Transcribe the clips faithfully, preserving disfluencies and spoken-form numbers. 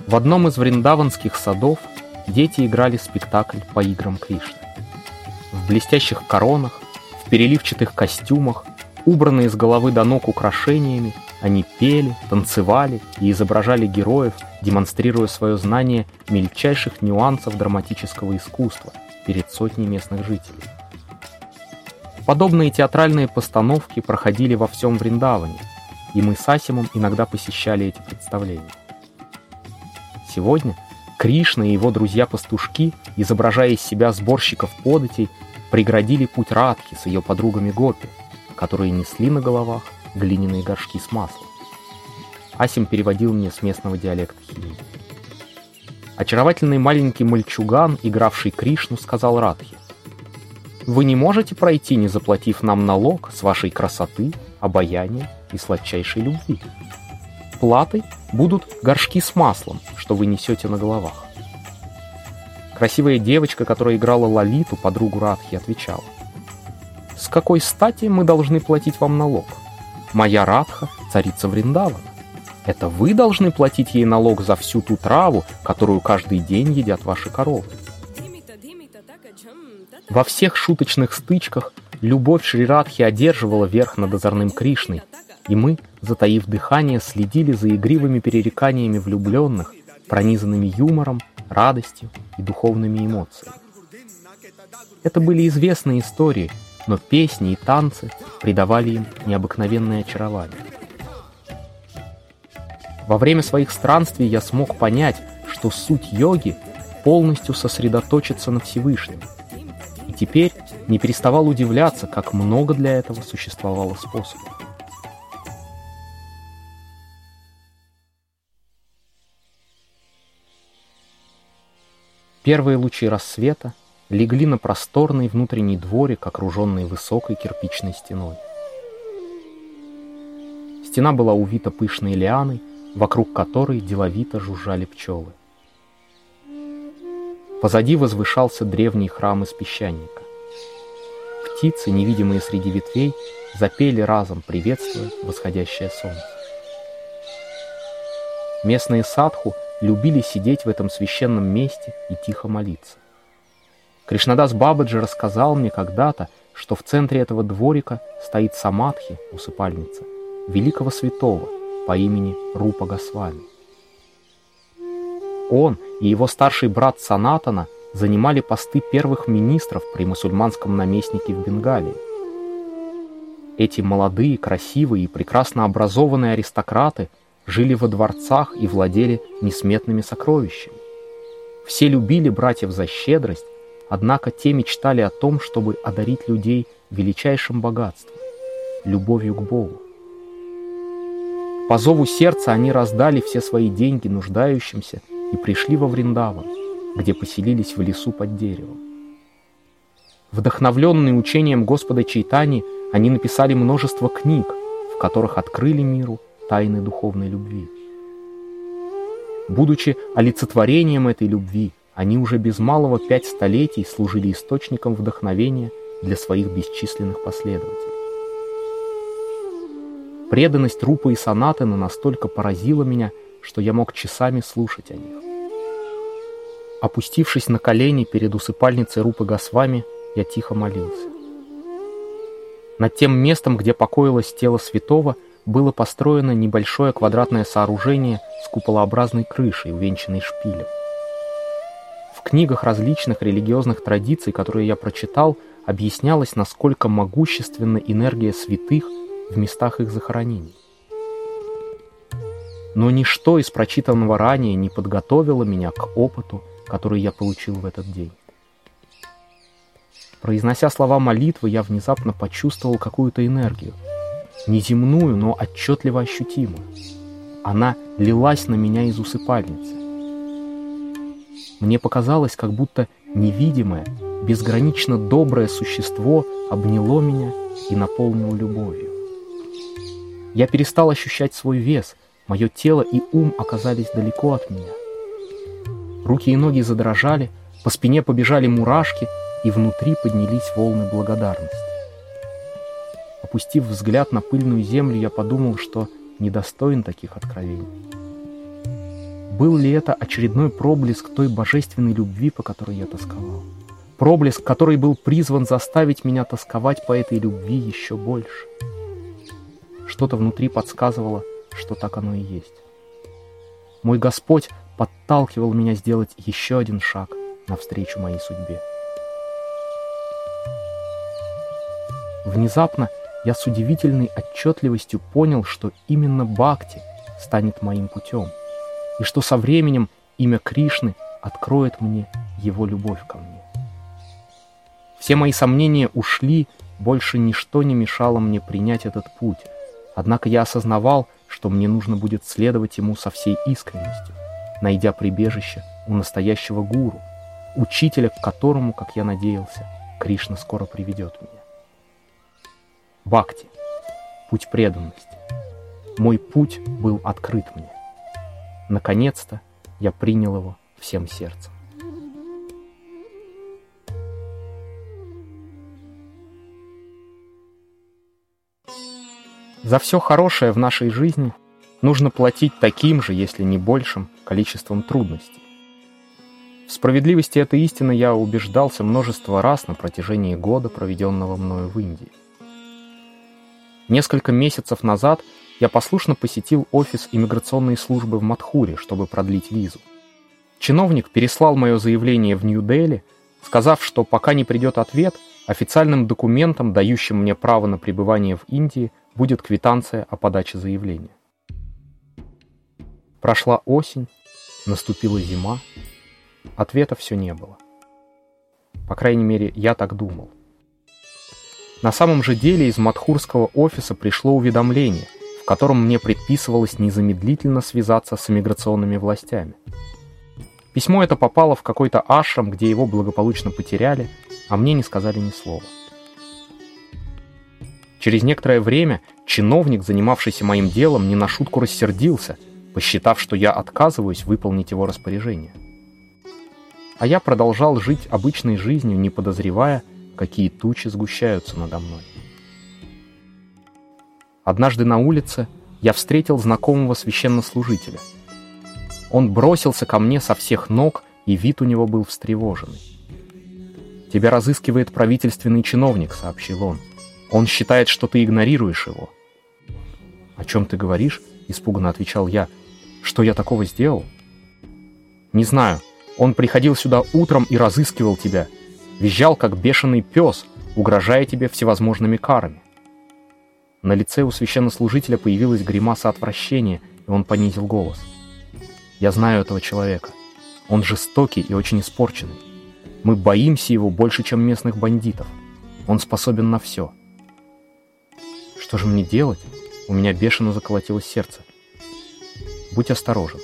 В одном из вриндаванских садов дети играли спектакль по играм Кришны. В блестящих коронах, в переливчатых костюмах, убранные с головы до ног украшениями, они пели, танцевали и изображали героев, демонстрируя свое знание мельчайших нюансов драматического искусства перед сотней местных жителей. Подобные театральные постановки проходили во всем Вриндаване, и мы с Асимом иногда посещали эти представления. Сегодня Кришна и его друзья-пастушки, изображая из себя сборщиков податей, преградили путь Радхи с ее подругами Гопи, которые несли на головах глиняные горшки с маслом. Асим переводил мне с местного диалекта хинди. Очаровательный маленький мальчуган, игравший Кришну, сказал Радхе: «Вы не можете пройти, не заплатив нам налог с вашей красоты, обаяния и сладчайшей любви. Платой будут горшки с маслом, что вы несете на головах». Красивая девочка, которая играла Лалиту, подругу Радхи, отвечала: «С какой стати мы должны платить вам налог? Моя Радха — царица Вриндавана. Это вы должны платить ей налог за всю ту траву, которую каждый день едят ваши коровы». Во всех шуточных стычках любовь Шри Радхи одерживала верх над озорным Кришной, и мы, затаив дыхание, следили за игривыми перереканиями влюбленных, пронизанными юмором, радостью и духовными эмоциями. Это были известные истории, но песни и танцы придавали им необыкновенное очарование. Во время своих странствий я смог понять, что суть йоги — полностью сосредоточиться на Всевышнем. И теперь не переставал удивляться, как много для этого существовало способов. Первые лучи рассвета легли на просторный внутренний дворик, окруженный высокой кирпичной стеной. Стена была увита пышной лианой, вокруг которой деловито жужжали пчелы. Позади возвышался древний храм из песчаника. Птицы, невидимые среди ветвей, запели разом, приветствуя восходящее солнце. Местные садху любили сидеть в этом священном месте и тихо молиться. Кришнадас Бабаджи рассказал мне когда-то, что в центре этого дворика стоит самадхи, усыпальница, великого святого по имени Рупа Госвами. Он и его старший брат Санатана занимали посты первых министров при мусульманском наместнике в Бенгалии. Эти молодые, красивые и прекрасно образованные аристократы жили во дворцах и владели несметными сокровищами. Все любили братьев за щедрость, однако те мечтали о том, чтобы одарить людей величайшим богатством — любовью к Богу. По зову сердца они раздали все свои деньги нуждающимся и пришли во Вриндаван, где поселились в лесу под деревом. Вдохновленные учением Господа Чайтаньи, они написали множество книг, в которых открыли миру тайны духовной любви. Будучи олицетворением этой любви, они уже без малого пять столетий служили источником вдохновения для своих бесчисленных последователей. Преданность Рупы и Санатана настолько поразила меня, что я мог часами слушать о них. Опустившись на колени перед усыпальницей Рупы Госвами, я тихо молился. Над тем местом, где покоилось тело святого, было построено небольшое квадратное сооружение с куполообразной крышей, увенчанной шпилем. В книгах различных религиозных традиций, которые я прочитал, объяснялось, насколько могущественна энергия святых в местах их захоронений. Но ничто из прочитанного ранее не подготовило меня к опыту, который я получил в этот день. Произнося слова молитвы, я внезапно почувствовал какую-то энергию, неземную, но отчетливо ощутимую. Она лилась на меня из усыпальницы. Мне показалось, как будто невидимое, безгранично доброе существо обняло меня и наполнило любовью. Я перестал ощущать свой вес, мое тело и ум оказались далеко от меня. Руки и ноги задрожали, по спине побежали мурашки, и внутри поднялись волны благодарности. Опустив взгляд на пыльную землю, я подумал, что недостоин таких откровений. был ли это очередной проблеск той божественной любви, по которой я тосковал? Проблеск, который был призван заставить меня тосковать по этой любви еще больше. Что-то внутри подсказывало, что так оно и есть. Мой Господь подталкивал меня сделать еще один шаг навстречу моей судьбе. Внезапно я с удивительной отчетливостью понял, что именно бхакти станет моим путем, и что со временем имя Кришны откроет мне его любовь ко мне. Все мои сомнения ушли, больше ничто не мешало мне принять этот путь, однако я осознавал, что мне нужно будет следовать ему со всей искренностью, найдя прибежище у настоящего гуру, учителя, к которому, как я надеялся, Кришна скоро приведет меня. Бхакти — путь преданности. Мой путь был открыт мне. Наконец-то я принял его всем сердцем. За все хорошее в нашей жизни нужно платить таким же, если не большим, количеством трудностей. В справедливости этой истины я убеждался множество раз на протяжении года, проведенного мною в Индии. Несколько месяцев назад я послушно посетил офис иммиграционной службы в Мадхуре, чтобы продлить визу. Чиновник переслал мое заявление в Нью-Дели, сказав, что пока не придет ответ, официальным документом, дающим мне право на пребывание в Индии, будет квитанция о подаче заявления. Прошла осень, наступила зима, ответа все не было. По крайней мере, я так думал. На самом же деле из мадхурского офиса пришло уведомление, в котором мне предписывалось незамедлительно связаться с иммиграционными властями. Письмо это попало в какой-то ашрам, где его благополучно потеряли, а мне не сказали ни слова. Через некоторое время чиновник, занимавшийся моим делом, не на шутку рассердился, посчитав, что я отказываюсь выполнить его распоряжение. А я продолжал жить обычной жизнью, не подозревая, какие тучи сгущаются надо мной. Однажды на улице я встретил знакомого священнослужителя. Он бросился ко мне со всех ног, и вид у него был встревоженный. «Тебя разыскивает правительственный чиновник», — сообщил он. «Он считает, что ты игнорируешь его». «О чем ты говоришь?» — испуганно отвечал я. «Что я такого сделал?» «Не знаю. Он приходил сюда утром и разыскивал тебя. Визжал, как бешеный пес, угрожая тебе всевозможными карами». На лице у священнослужителя появилась гримаса отвращения, и он понизил голос. «Я знаю этого человека. Он жестокий и очень испорченный. Мы боимся его больше, чем местных бандитов. Он способен на все». «Что же мне делать?» У меня бешено заколотилось сердце. «Будь осторожен».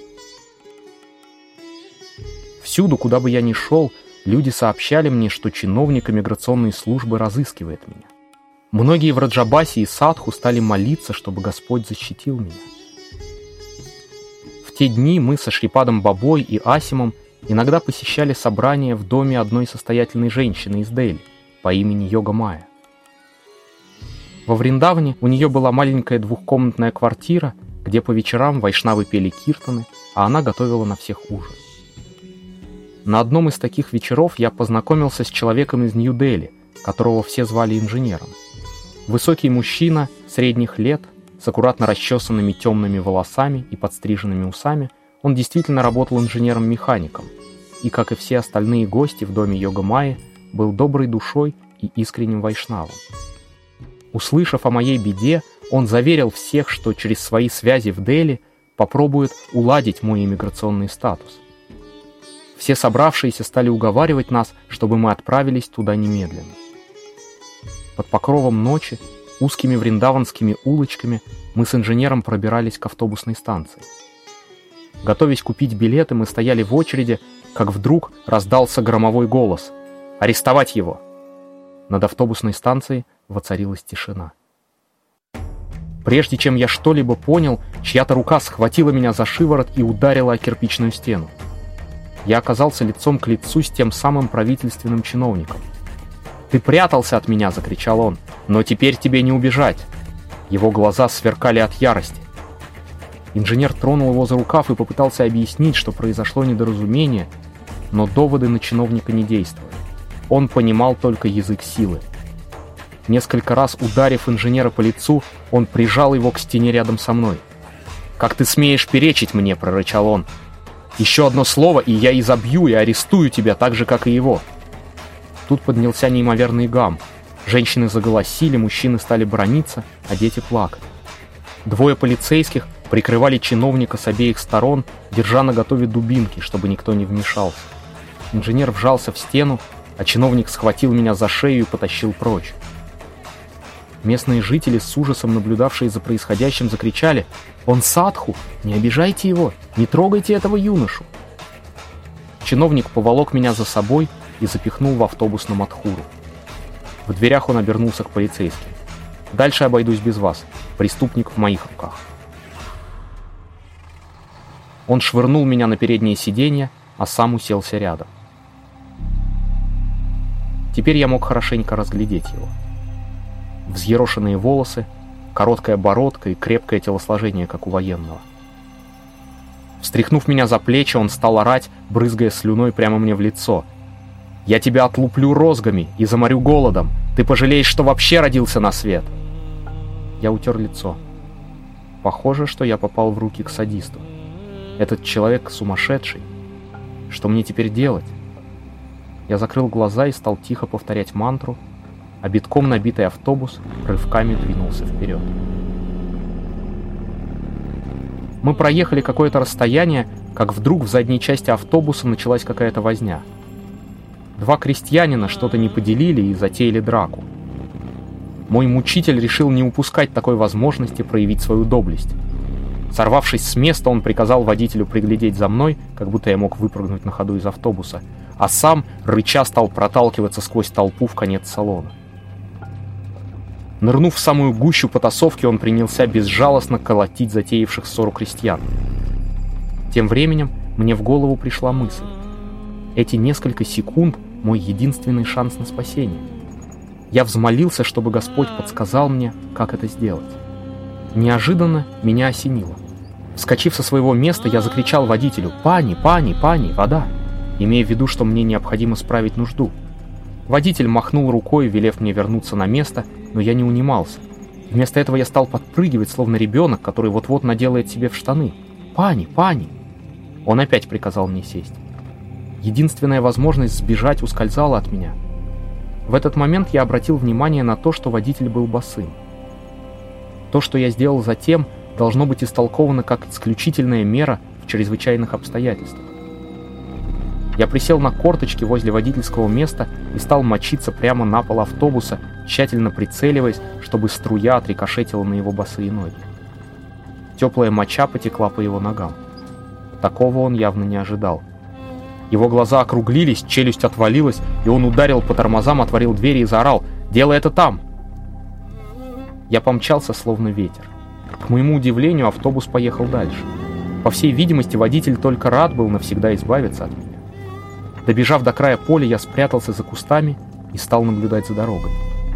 Всюду, куда бы я ни шел, люди сообщали мне, что чиновник иммиграционной службы разыскивает меня. Многие в Раджабасе и Садху стали молиться, чтобы Господь защитил меня. В те дни мы со Шрипадом Бабой и Асимом иногда посещали собрания в доме одной состоятельной женщины из Дели по имени Йога Майя. Во Вриндаване у нее была маленькая двухкомнатная квартира, где по вечерам вайшнавы пели киртаны, а она готовила на всех ужин. На одном из таких вечеров я познакомился с человеком из Нью-Дели, которого все звали инженером. Высокий мужчина, средних лет, с аккуратно расчесанными темными волосами и подстриженными усами, он действительно работал инженером-механиком, и, как и все остальные гости в доме Йога Майи, был доброй душой и искренним вайшнавом. Услышав о моей беде, он заверил всех, что через свои связи в Дели попробует уладить мой иммиграционный статус. Все собравшиеся стали уговаривать нас, чтобы мы отправились туда немедленно. Под покровом ночи, узкими вриндаванскими улочками, мы с инженером пробирались к автобусной станции. Готовясь купить билеты, мы стояли в очереди, как вдруг раздался громовой голос: «Арестовать его!» Над автобусной станцией воцарилась тишина. Прежде чем я что-либо понял, чья-то рука схватила меня за шиворот и ударила о кирпичную стену. Я оказался лицом к лицу с тем самым правительственным чиновником. «Ты прятался от меня!» — закричал он. «Но теперь тебе не убежать!» Его глаза сверкали от ярости. Инженер тронул его за рукав и попытался объяснить, что произошло недоразумение, но доводы на чиновника не действовали. Он понимал только язык силы. Несколько раз ударив инженера по лицу, он прижал его к стене рядом со мной. «Как ты смеешь перечить мне?» — прорычал он. «Еще одно слово, и я изобью и арестую тебя так же, как и его». Тут поднялся неимоверный гам. Женщины заголосили, мужчины стали браниться, а дети плакали. Двое полицейских прикрывали чиновника с обеих сторон, держа наготове дубинки, чтобы никто не вмешался. Инженер вжался в стену, а чиновник схватил меня за шею и потащил прочь. Местные жители, с ужасом наблюдавшие за происходящим, закричали: «Он садху! Не обижайте его! Не трогайте этого юношу!» Чиновник поволок меня за собой и запихнул в автобус на Мадхуру. В дверях он обернулся к полицейским. «Дальше обойдусь без вас. Преступник в моих руках». Он швырнул меня на переднее сиденье, а сам уселся рядом. Теперь я мог хорошенько разглядеть его. Взъерошенные волосы, короткая бородка и крепкое телосложение, как у военного. Встряхнув меня за плечи, он стал орать, брызгая слюной прямо мне в лицо. «Я тебя отлуплю розгами и заморю голодом! Ты пожалеешь, что вообще родился на свет!» Я утер лицо. Похоже, что я попал в руки к садисту. Этот человек сумасшедший. Что мне теперь делать? Я закрыл глаза и стал тихо повторять мантру, а битком набитый автобус рывками двинулся вперед. Мы проехали какое-то расстояние, как вдруг в задней части автобуса началась какая-то возня. Два крестьянина что-то не поделили и затеяли драку. Мой мучитель решил не упускать такой возможности проявить свою доблесть. Сорвавшись с места, он приказал водителю приглядеть за мной, как будто я мог выпрыгнуть на ходу из автобуса, а сам, рыча, стал проталкиваться сквозь толпу в конец салона. Нырнув в самую гущу потасовки, он принялся безжалостно колотить затеявших ссору крестьян. Тем временем мне в голову пришла мысль. Эти несколько секунд — мой единственный шанс на спасение. Я взмолился, чтобы Господь подсказал мне, как это сделать. Неожиданно меня осенило. Вскочив со своего места, я закричал водителю: «Пани, пани, пани, вода!», имея в виду, что мне необходимо справить нужду. Водитель махнул рукой, велев мне вернуться на место, но я не унимался. Вместо этого я стал подпрыгивать, словно ребенок, который вот-вот наделает себе в штаны. «Пани, пани!» Он опять приказал мне сесть. Единственная возможность сбежать ускользала от меня. В этот момент я обратил внимание на то, что водитель был босым. То, что я сделал затем, должно быть истолковано как исключительная мера в чрезвычайных обстоятельствах. Я присел на корточки возле водительского места и стал мочиться прямо на пол автобуса, тщательно прицеливаясь, чтобы струя отрикошетила на его босые ноги. Теплая моча потекла по его ногам. Такого он явно не ожидал. Его глаза округлились, челюсть отвалилась, и он ударил по тормозам, отворил двери и заорал: «Делай это там!» Я помчался, словно ветер. К моему удивлению, автобус поехал дальше. По всей видимости, водитель только рад был навсегда избавиться от меня. Добежав до края поля, я спрятался за кустами и стал наблюдать за дорогой.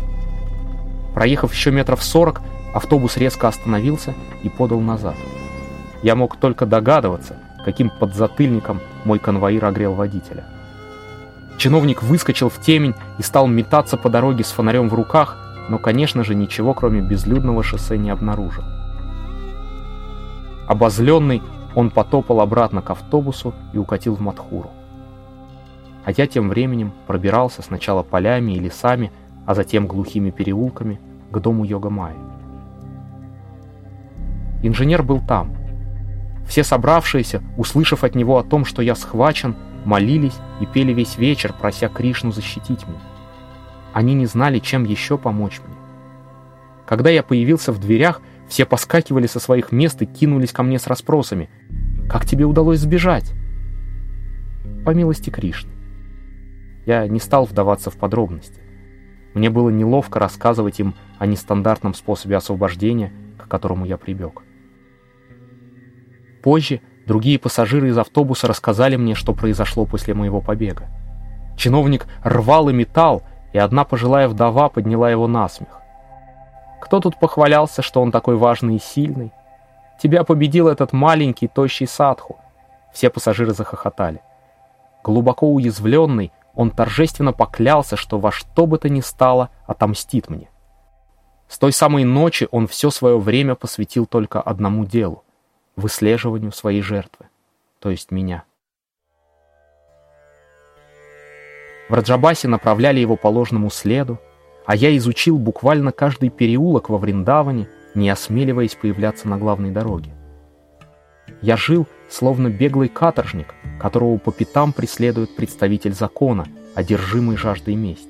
Проехав еще метров сорок, автобус резко остановился и подал назад. Я мог только догадываться, каким подзатыльником мой конвоир огрел водителя. Чиновник выскочил в темень и стал метаться по дороге с фонарем в руках, но, конечно же, ничего, кроме безлюдного шоссе, не обнаружил. Обозленный, он потопал обратно к автобусу и укатил в Мадхуру. А я тем временем пробирался сначала полями и лесами, а затем глухими переулками к дому Йога-Майи. Инженер был там. Все собравшиеся, услышав от него о том, что я схвачен, молились и пели весь вечер, прося Кришну защитить меня. Они не знали, чем еще помочь мне. Когда я появился в дверях, все поскакивали со своих мест и кинулись ко мне с расспросами: «Как тебе удалось сбежать?» По милости Кришны. Я не стал вдаваться в подробности. Мне было неловко рассказывать им о нестандартном способе освобождения, к которому я прибег. Позже другие пассажиры из автобуса рассказали мне, что произошло после моего побега. Чиновник рвал и метал, и одна пожилая вдова подняла его на смех. Кто тут похвалялся, что он такой важный и сильный? Тебя победил этот маленький, тощий садху!» Все пассажиры захохотали. Глубоко уязвленный, он торжественно поклялся, что во что бы то ни стало отомстит мне. С той самой ночи он все свое время посвятил только одному делу — выслеживанию своей жертвы, то есть меня. В Раджабасе направляли его по ложному следу, а я изучил буквально каждый переулок во Вриндаване, не осмеливаясь появляться на главной дороге. Я жил, словно беглый каторжник, которого по пятам преследует представитель закона, одержимый жаждой мести.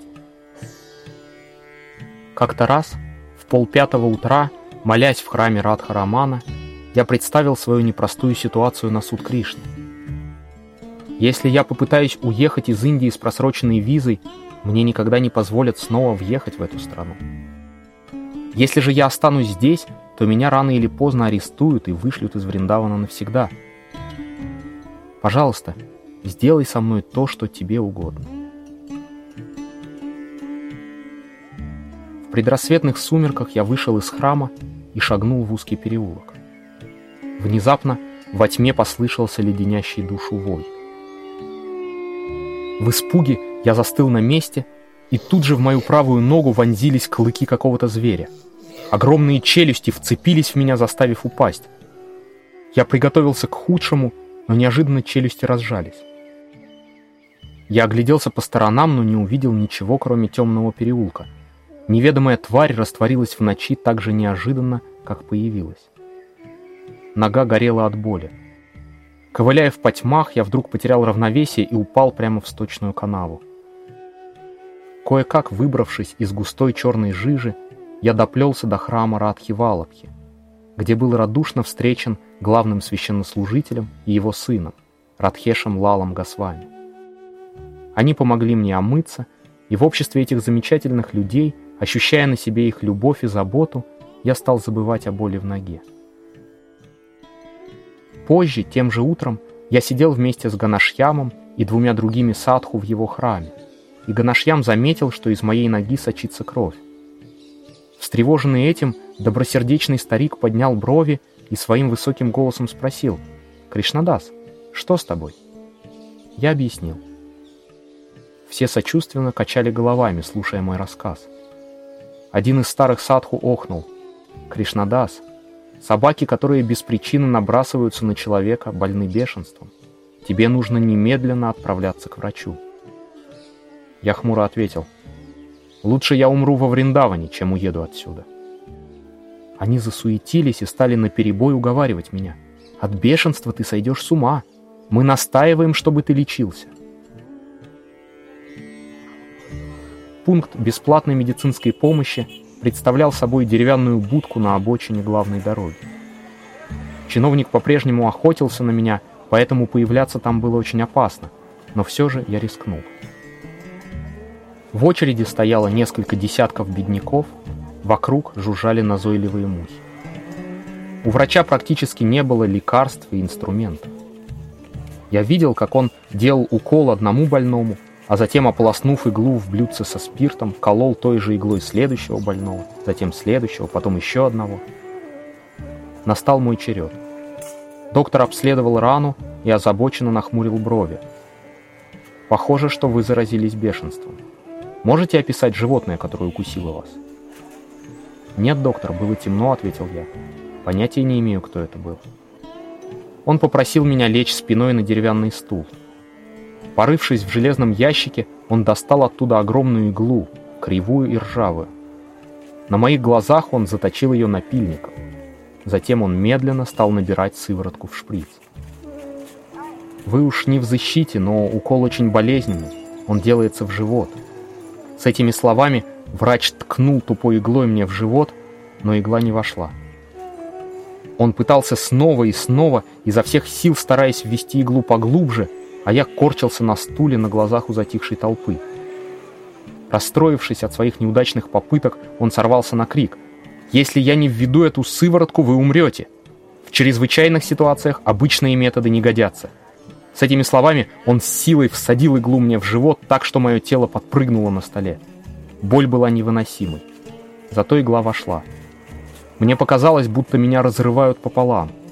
Как-то раз, в полпятого утра, молясь в храме Радха-Рамана, я представил свою непростую ситуацию на суд Кришны. Если я попытаюсь уехать из Индии с просроченной визой, мне никогда не позволят снова въехать в эту страну. Если же я останусь здесь, то меня рано или поздно арестуют и вышлют из Вриндавана навсегда. Пожалуйста, сделай со мной то, что тебе угодно. В предрассветных сумерках я вышел из храма и шагнул в узкий переулок. Внезапно во тьме послышался леденящий душу вой. В испуге я застыл на месте, и тут же в мою правую ногу вонзились клыки какого-то зверя. Огромные челюсти вцепились в меня, заставив упасть. Я приготовился к худшему, но неожиданно челюсти разжались. Я огляделся по сторонам, но не увидел ничего, кроме темного переулка. Неведомая тварь растворилась в ночи так же неожиданно, как появилась. Нога горела от боли. Ковыляя в потьмах, я вдруг потерял равновесие и упал прямо в сточную канаву. Кое-как выбравшись из густой черной жижи, я доплелся до храма Радхи-Валабхи, где был радушно встречен главным священнослужителем и его сыном, Радхешем Лалом Госвами. Они помогли мне омыться, и в обществе этих замечательных людей, ощущая на себе их любовь и заботу, я стал забывать о боли в ноге. Позже, тем же утром, я сидел вместе с Ганашьямом и двумя другими садху в его храме, и Ганашьям заметил, что из моей ноги сочится кровь. Встревоженный этим, добросердечный старик поднял брови и своим высоким голосом спросил: «Кришнадас, что с тобой?» Я объяснил. Все сочувственно качали головами, слушая мой рассказ. Один из старых садху охнул: «Кришнадас, собаки, которые без причины набрасываются на человека, больны бешенством. Тебе нужно немедленно отправляться к врачу». Я хмуро ответил: «Лучше я умру во Вриндаване, чем уеду отсюда». Они засуетились и стали наперебой уговаривать меня: «От бешенства ты сойдешь с ума. Мы настаиваем, чтобы ты лечился». Пункт бесплатной медицинской помощи представлял собой деревянную будку на обочине главной дороги. Чиновник по-прежнему охотился на меня, поэтому появляться там было очень опасно, но все же я рискнул. В очереди стояло несколько десятков бедняков, вокруг жужжали назойливые мухи. У врача практически не было лекарств и инструментов. Я видел, как он делал укол одному больному, а затем, ополоснув иглу в блюдце со спиртом, колол той же иглой следующего больного, затем следующего, потом еще одного. Настал мой черед. Доктор обследовал рану и озабоченно нахмурил брови. «Похоже, что вы заразились бешенством. Можете описать животное, которое укусило вас?» «Нет, доктор, было темно», — ответил я. «Понятия не имею, кто это был». Он попросил меня лечь спиной на деревянный стул. Порывшись в железном ящике, он достал оттуда огромную иглу, кривую и ржавую. На моих глазах он заточил ее напильником. Затем он медленно стал набирать сыворотку в шприц. «Вы уж не в защите, но укол очень болезненный. Он делается в живот». С этими словами врач ткнул тупой иглой мне в живот, но игла не вошла. Он пытался снова и снова, изо всех сил стараясь ввести иглу поглубже, а я корчился на стуле на глазах у затихшей толпы. Расстроившись от своих неудачных попыток, он сорвался на крик: «Если я не введу эту сыворотку, вы умрете! В чрезвычайных ситуациях обычные методы не годятся». С этими словами он с силой всадил иглу мне в живот так, что мое тело подпрыгнуло на столе. Боль была невыносимой. Зато игла вошла. Мне показалось, будто меня разрывают пополам.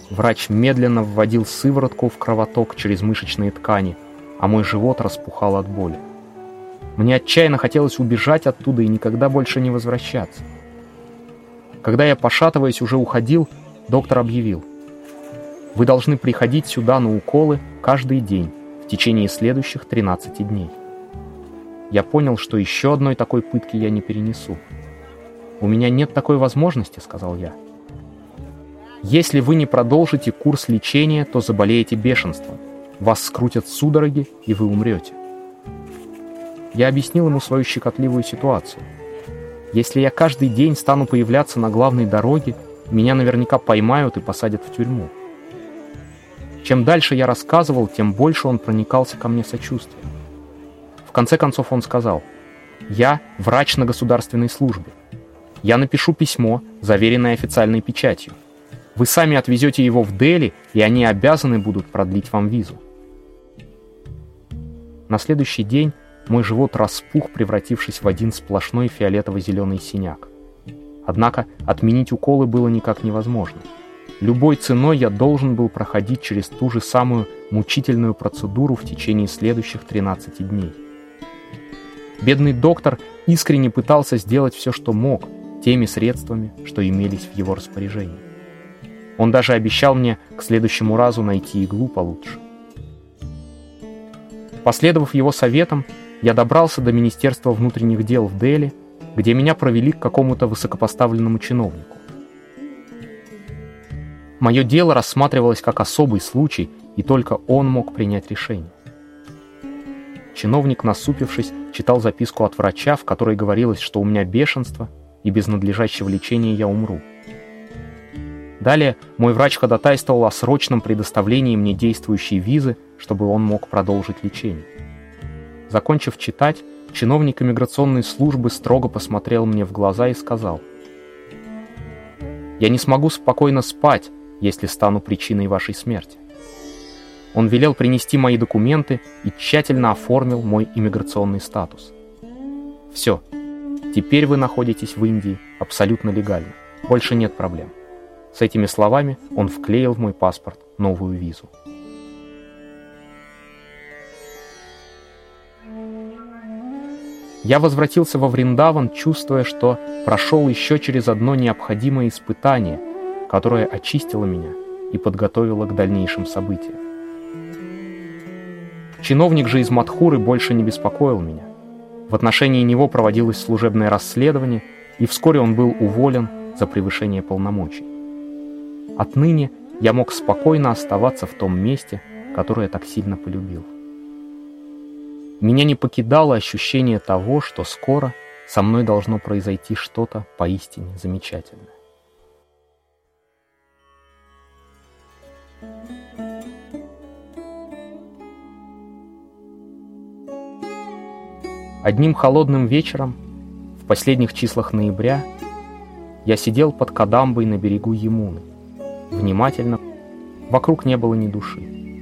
Врач медленно вводил сыворотку в кровоток через мышечные ткани, а мой живот распухал от боли. Мне отчаянно хотелось убежать оттуда и никогда больше не возвращаться. Когда я, пошатываясь, уже уходил, доктор объявил: «Вы должны приходить сюда на уколы каждый день в течение следующих тринадцати дней». Я понял, что еще одной такой пытки я не перенесу. «У меня нет такой возможности», — сказал я. «Если вы не продолжите курс лечения, то заболеете бешенством. Вас скрутят судороги, и вы умрете». Я объяснил ему свою щекотливую ситуацию. Если я каждый день стану появляться на главной дороге, меня наверняка поймают и посадят в тюрьму. Чем дальше я рассказывал, тем больше он проникался ко мне сочувствием. В конце концов он сказал: «Я врач на государственной службе. Я напишу письмо, заверенное официальной печатью. Вы сами отвезете его в Дели, и они обязаны будут продлить вам визу». На следующий день мой живот распух, превратившись в один сплошной фиолетово-зеленый синяк. Однако отменить уколы было никак невозможно. Любой ценой я должен был проходить через ту же самую мучительную процедуру в течение следующих тринадцати дней. Бедный доктор искренне пытался сделать все, что мог, теми средствами, что имелись в его распоряжении. Он даже обещал мне к следующему разу найти иглу получше. Последовав его советам, я добрался до Министерства внутренних дел в Дели, где меня провели к какому-то высокопоставленному чиновнику. Мое дело рассматривалось как особый случай, и только он мог принять решение. Чиновник, насупившись, читал записку от врача, в которой говорилось, что у меня бешенство, и без надлежащего лечения я умру. Далее мой врач ходатайствовал о срочном предоставлении мне действующей визы, чтобы он мог продолжить лечение. Закончив читать, чиновник иммиграционной службы строго посмотрел мне в глаза и сказал: «Я не смогу спокойно спать, если стану причиной вашей смерти». Он велел принести мои документы и тщательно оформил мой иммиграционный статус. «Все, теперь вы находитесь в Индии абсолютно легально, больше нет проблем». С этими словами он вклеил в мой паспорт новую визу. Я возвратился во Вриндаван, чувствуя, что прошел еще через одно необходимое испытание, которое очистило меня и подготовило к дальнейшим событиям. Чиновник же из Мадхуры больше не беспокоил меня. В отношении него проводилось служебное расследование, и вскоре он был уволен за превышение полномочий. Отныне я мог спокойно оставаться в том месте, которое так сильно полюбил. Меня не покидало ощущение того, что скоро со мной должно произойти что-то поистине замечательное. Одним холодным вечером, в последних числах ноября, я сидел под Кадамбой на берегу Ямуны. Внимательно, вокруг не было ни души.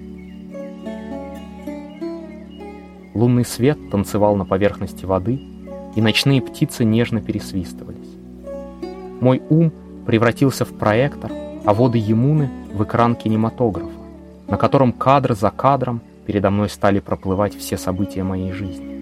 Лунный свет танцевал на поверхности воды, и ночные птицы нежно пересвистывались. Мой ум превратился в проектор, а воды Ямуны в экран кинематографа, на котором кадр за кадром передо мной стали проплывать все события моей жизни.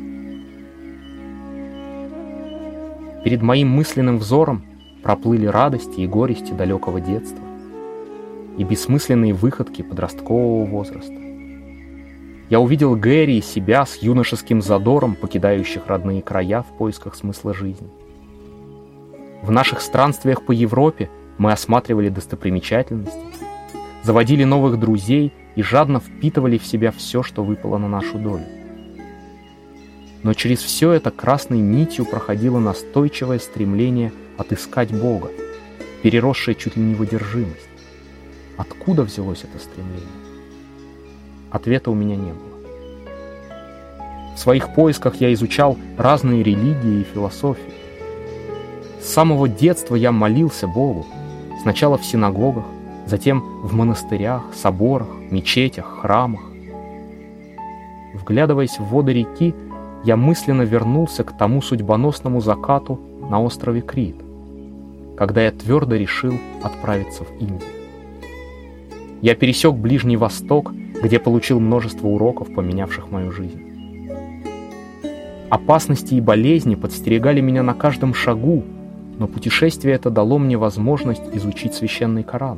Перед моим мысленным взором проплыли радости и горести далекого детства и бессмысленные выходки подросткового возраста. Я увидел Гэри и себя с юношеским задором, покидающих родные края в поисках смысла жизни. В наших странствиях по Европе мы осматривали достопримечательности, заводили новых друзей и жадно впитывали в себя все, что выпало на нашу долю. Но через все это красной нитью проходило настойчивое стремление отыскать Бога, переросшее чуть ли не в одержимость. Откуда взялось это стремление? Ответа у меня не было. В своих поисках я изучал разные религии и философии. С самого детства я молился Богу, сначала в синагогах, затем в монастырях, соборах, мечетях, храмах. Вглядываясь в воды реки, я мысленно вернулся к тому судьбоносному закату на острове Крит, когда я твердо решил отправиться в Индию. Я пересек Ближний Восток, где получил множество уроков, поменявших мою жизнь. Опасности и болезни подстерегали меня на каждом шагу, но путешествие это дало мне возможность изучить священный Коран.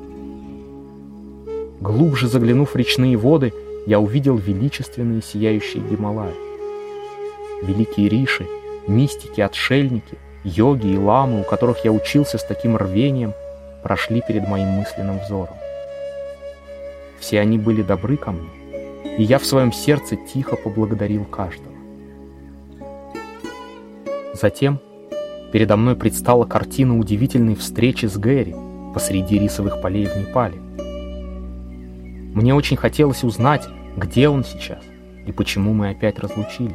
Глубже заглянув в речные воды, я увидел величественные сияющие Гималаи. Великие риши, мистики, отшельники, йоги и ламы, у которых я учился с таким рвением, прошли перед моим мысленным взором. Все они были добры ко мне, и я в своем сердце тихо поблагодарил каждого. Затем передо мной предстала картина удивительной встречи с Гэри посреди рисовых полей в Непале. Мне очень хотелось узнать, где он сейчас и почему мы опять разлучились.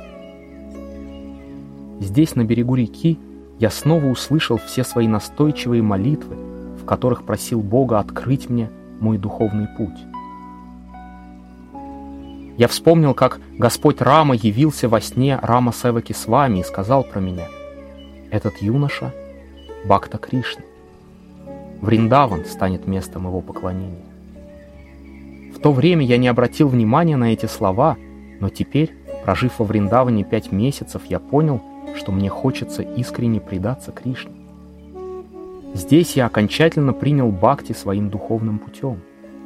Здесь, на берегу реки, я снова услышал все свои настойчивые молитвы, в которых просил Бога открыть мне мой духовный путь. Я вспомнил, как Господь Рама явился во сне Рама Севаки с вами и сказал про меня: «Этот юноша — Бхакта Кришны. Вриндаван станет местом его поклонения». В то время я не обратил внимания на эти слова, но теперь, прожив во Вриндаване пять месяцев, я понял, что мне хочется искренне предаться Кришне. Здесь я окончательно принял бхакти своим духовным путем.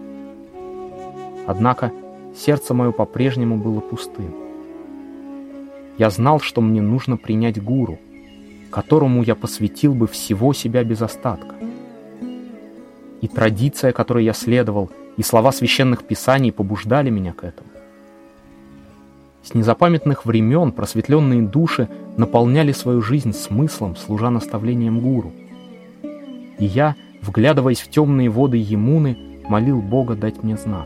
Однако сердце мое по-прежнему было пустым. Я знал, что мне нужно принять гуру, которому я посвятил бы всего себя без остатка. И традиция, которой я следовал, и слова священных писаний побуждали меня к этому. С незапамятных времен просветленные души наполняли свою жизнь смыслом, служа наставлением гуру. И я, вглядываясь в темные воды Ямуны, молил Бога дать мне знак.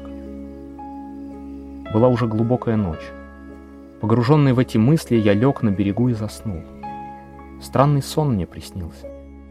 Была уже глубокая ночь. Погруженный в эти мысли, я лег на берегу и заснул. Странный сон мне приснился.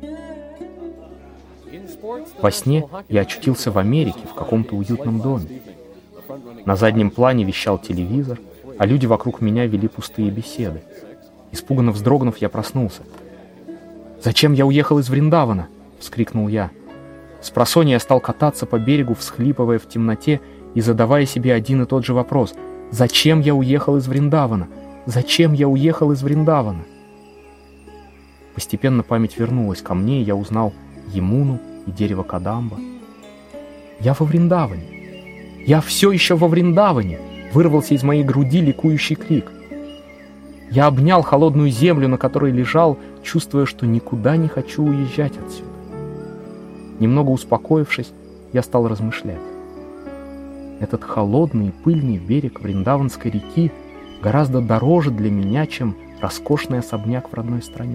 Во сне я очутился в Америке, в каком-то уютном доме. На заднем плане вещал телевизор, а люди вокруг меня вели пустые беседы. Испуганно вздрогнув, я проснулся. «Зачем я уехал из Вриндавана?» — вскрикнул я. Спросонья я стал кататься по берегу, всхлипывая в темноте и задавая себе один и тот же вопрос: «Зачем я уехал из Вриндавана? Зачем я уехал из Вриндавана?» Постепенно память вернулась ко мне, и я узнал Ямуну и дерево Кадамба. «Я во Вриндаване! Я все еще во Вриндаване!» — вырвался из моей груди ликующий крик. Я обнял холодную землю, на которой лежал, чувствуя, что никуда не хочу уезжать отсюда. Немного успокоившись, я стал размышлять. Этот холодный и пыльный берег Вриндаванской реки гораздо дороже для меня, чем роскошный особняк в родной стране.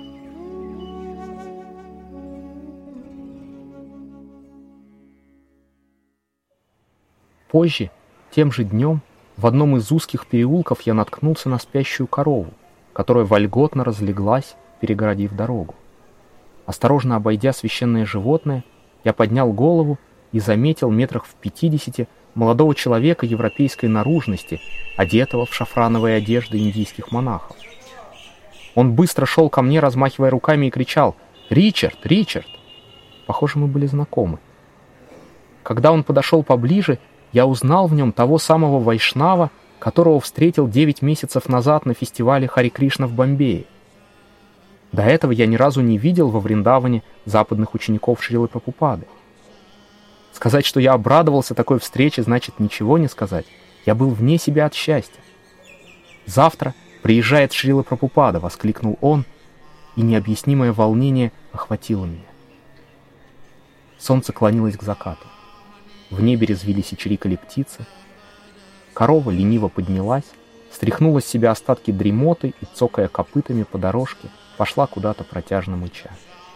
Позже, тем же днем, в одном из узких переулков я наткнулся на спящую корову, которая вольготно разлеглась, перегородив дорогу. Осторожно обойдя священное животное, я поднял голову и заметил метрах в пятидесяти молодого человека европейской наружности, одетого в шафрановые одежды индийских монахов. Он быстро шел ко мне, размахивая руками, и кричал: «Ричард! Ричард!» Похоже, мы были знакомы. Когда он подошел поближе, я узнал в нем того самого вайшнава, которого встретил девять месяцев назад на фестивале Хари Кришна в Бомбее. До этого я ни разу не видел во Вриндаване западных учеников Шрилы Прабхупады. Сказать, что я обрадовался такой встрече, значит ничего не сказать. Я был вне себя от счастья. «Завтра приезжает Шрила Прабхупада!» — воскликнул он, и необъяснимое волнение охватило меня. Солнце клонилось к закату. В небе резвились и чирикали птицы. Корова лениво поднялась, стряхнула с себя остатки дремоты и, цокая копытами по дорожке, пошла куда-то протяжно мыча.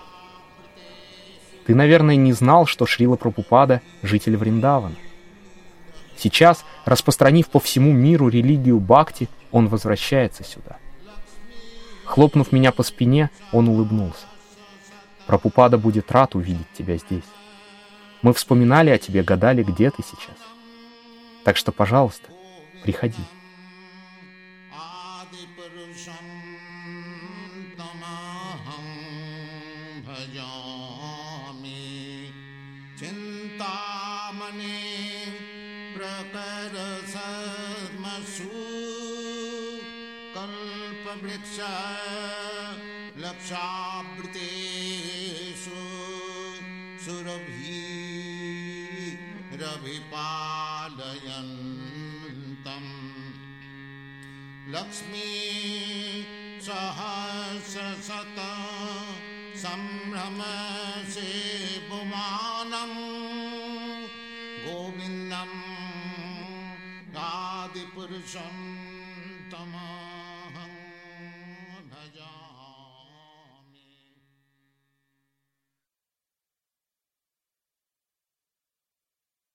Ты, наверное, не знал, что Шрила Прабхупада — житель Вриндавана. Сейчас, распространив по всему миру религию бхакти, он возвращается сюда. Хлопнув меня по спине, он улыбнулся. Прабхупада будет рад увидеть тебя здесь. Мы вспоминали о тебе, гадали, где ты сейчас. Так что, пожалуйста, приходи. Cinta प्रकरसत्मसु कल्पवृक्ष लक्षावृतेषु सुरभिरभिपालयन्तम् लक्ष्मी सहस्रशत संभ्रम सेवमानम् गोविन्दम् आदिपुरुषं तम्